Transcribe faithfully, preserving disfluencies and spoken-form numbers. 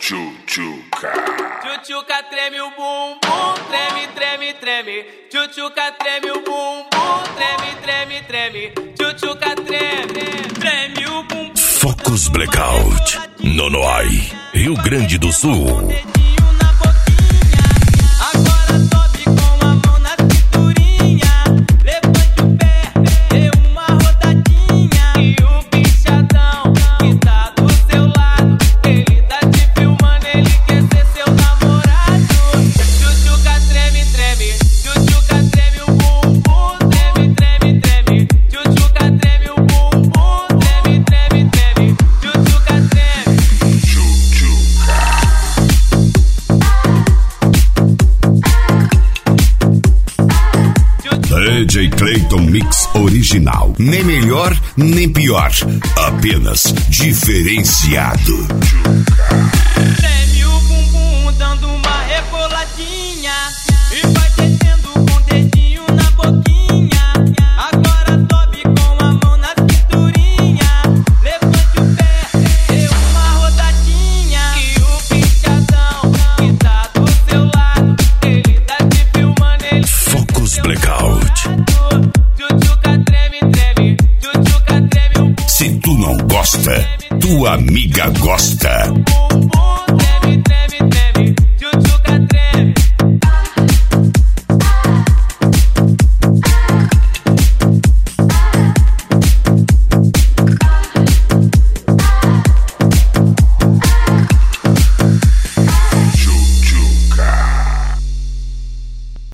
Tchutchuca. Tchutchuca treme o bumbum, treme, treme, treme. Tchutchuca treme o bumbum, treme, treme, treme. Tchutchuca treme, treme o bumbum. Focus Blackout, Nonoai, Rio Grande do Sul. D J Clayton Mix Original. Nem melhor, nem pior. Apenas diferenciado. Treme o bumbum dando uma reboladinha e vai descendo com o dedinho na boquinha. Agora sobe com a mão na cinturinha. Levante o pé, dê uma rodadinha. E o bichadão que tá do seu lado, ele tá te filmando, ele Focus Blackout. Tchutchuca treme, treme. Tchutchuca treme o bumbum. Se tu não gosta, tua amiga gosta. Bumbum.